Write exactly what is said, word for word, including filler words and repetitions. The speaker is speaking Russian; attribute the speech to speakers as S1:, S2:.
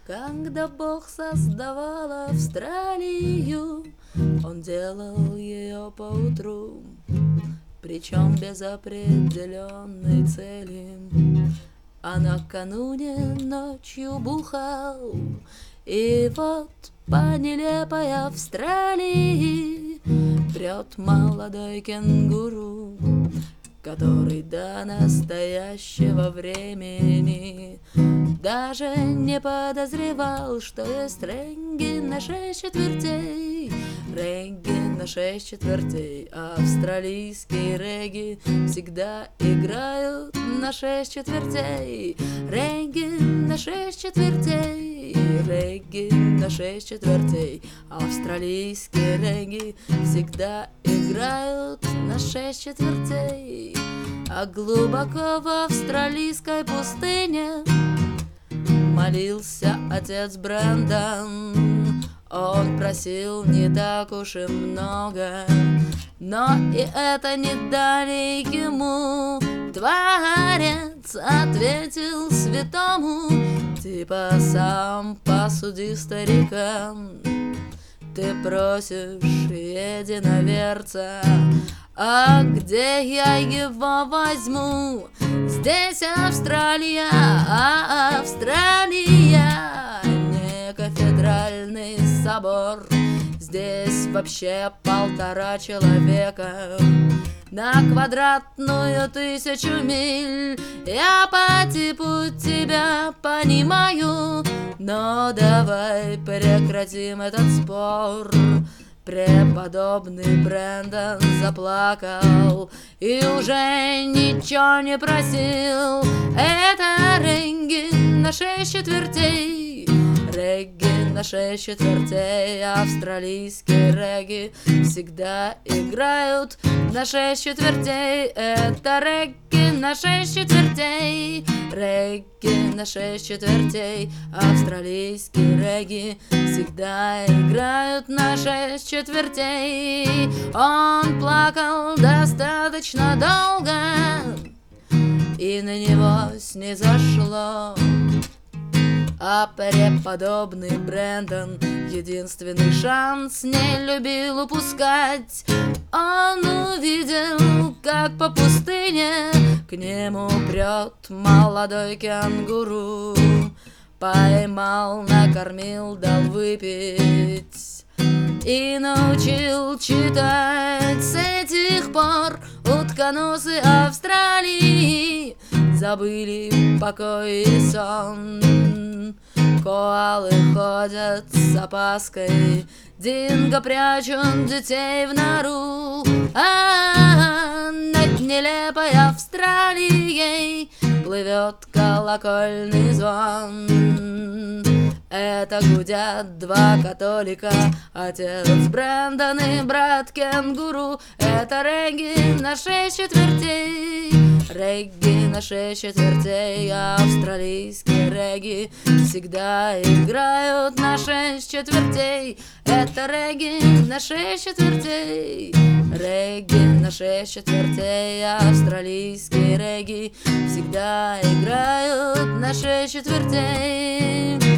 S1: Когда Бог создавал Австралию, Он делал ее поутру, причем без определенной цели. А накануне ночью бухал, и вот по нелепой Австралии прет молодой кенгуру, который до настоящего времени даже не подозревал, что есть регги на шесть четвертей. Регги на шесть четвертей. Австралийские регги всегда играют на шесть четвертей. Регги на шесть четвертей. Регги на шесть четвертей. Австралийские регги всегда играют на шесть четвертей. А глубоко в австралийской пустыне молился отец Брэндон. Он просил не так уж и много, но и это не дали ему. Творец ответил святому: типа сам посуди, старикан. Ты просишь единоверца, а где я его возьму? Здесь Австралия, а Австралия не кафедральный собор. Здесь вообще полтора человека на квадратную тысячу миль. Я по типу тебя понимаю, но давай прекратим этот спор. Преподобный Брэндон заплакал и уже ничего не просил. Это регги на шесть четвертей. Регги на шесть четвертей. Австралийские регги всегда играют на шесть четвертей. Это регги на шесть четвертей. Регги на шесть четвертей. Австралийские регги всегда играют на шесть четвертей. Он плакал достаточно долго, и на него снизошло. А преподобный Брэндон единственный шанс не любил упускать. Он увидел, как по пустыне к нему прет молодой кенгуру. Поймал, накормил, дал выпить и научил читать. С этих пор утконосы Австралии забыли покой и сон. Коалы ходят с опаской, динго прячут детей в нору. А над нелепой Австралией плывет колокольный звон. Это гудят два католика, отец Брэндон и брат кенгуру. Это регги на шесть четвертей. Регги на шесть четвертей. Австралийские регги всегда играют на шесть четвертей. Это регги на шесть четвертей. Регги на шесть четвертей. Австралийские регги всегда играют на шесть четвертей.